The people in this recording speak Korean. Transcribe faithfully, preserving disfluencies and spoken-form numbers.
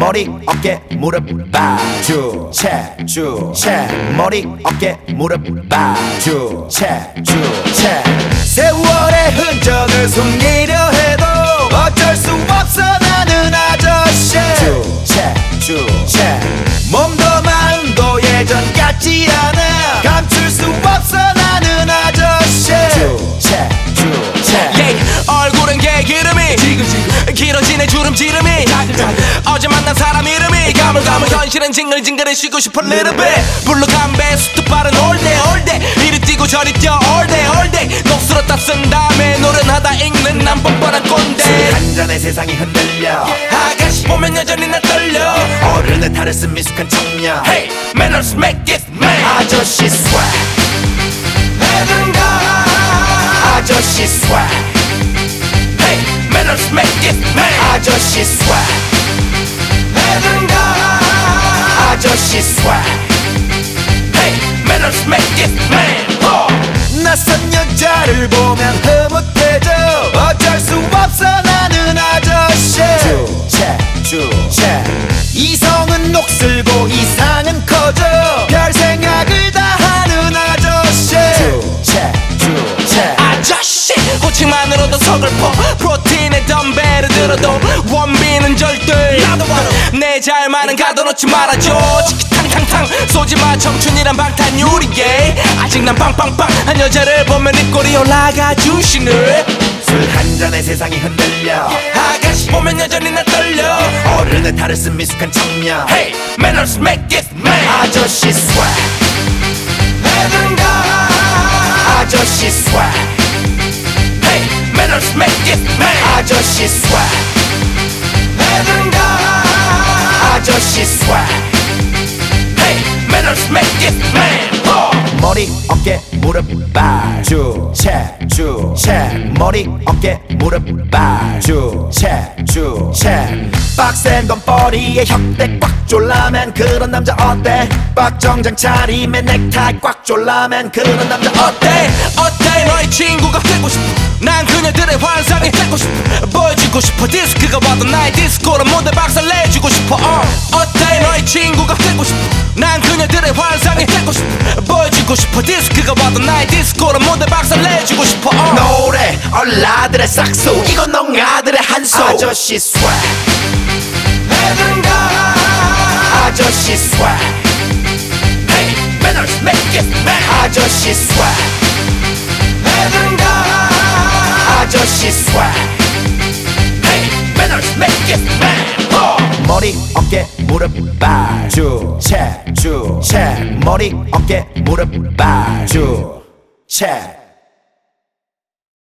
머리 어깨 무릎 바주체 주체 머리 어깨 무릎 바주체 주체 세월의 흔적을 숨기려 해도 어쩔 수 없어 나는 아저씨 주체 주체 몸도 마음도 예전 같지 않아 감출 수 없어 나는 아저씨 주체 주체 yeah, 얼굴은 개기름이 지글지글 길어지네 주름지름이 자글자글 어제 만난 사람 이름이 가물가물 현실은 징글징글해 쉬고 싶어 little bit 블루 담배 수트 빠른 all day all day 이리 뛰고 저리 뛰어 all day all day 녹슬어 따쓴 다음에 노련하다 읽는 난 뻔뻔한 꼰대 술 한잔에 세상이 흔들려 아가씨 보면 여전히 나 떨려 어른의 탈을 쓴 미숙한 청년 Hey, manners make this man 아저씨 swag 해든가 아저씨 swag Hey, manners make this man 아저씨 swag 해든가 아저씨 swag Hey, manners make this man oh. 낯선 여자를 보면 흐뭇해져 어쩔 수 없어 나는 아저씨 주체 주체 이성은 녹슬고 이상은 커져 별 생각을 다 하는 아저씨 주체 주체 아저씨 호칭만으로도 서글퍼 프로틴에 덤벨을 들어도 원빈은 절대 내 잘만은 가둬놓지 말아줘 치키탕탕탕 쏘지마 청춘이란 방탄 유리에 아직 난 빵빵빵 한 여자를 보면 입꼬리 올라가 주시네 술 한잔에 세상이 흔들려 아가씨 보면 여전히 나 떨려 어른의 탈을 쓴 미숙한 청년 Hey, manners make this man 아저씨 swag 해든가 아저씨 swag Hey, manners make this man 아저씨 swag 해든가 아저씨 swag Hey, manners make this man oh. 머리 어깨 무릎 바주체 주체 머리 어깨 무릎 바주체 주체 빡센 건 뻘이에 혁대 꽉 졸라맨 그런 남자 어때 빡정장 차림에 넥타이 꽉 졸라맨 그런 남자 어때 어때 너의 친구가 되고 싶어 난 그녀들의 환상이 되고 싶어 보여주고 싶어 디스크가 와도 나의 디스코로 무대 박살 내주고 싶어 어. 어때 너의 친구가 되고 싶어 난 그녀들의 환상이 되고 싶어 보여주고 싶어 디스크가 와도 나의 디스코로 무대 박살 내주고 싶어 어. 노래 얼라들의 싹소 이건 농아들의 한소 아저씨 swag 해든가 아저씨 swag Hey, manners make this man 아저씨 swag 해든가 아저씨 swag Hey, manners make this man oh. 머리 어깨 무릎 바주체 주체 머리 어깨 무릎 바주체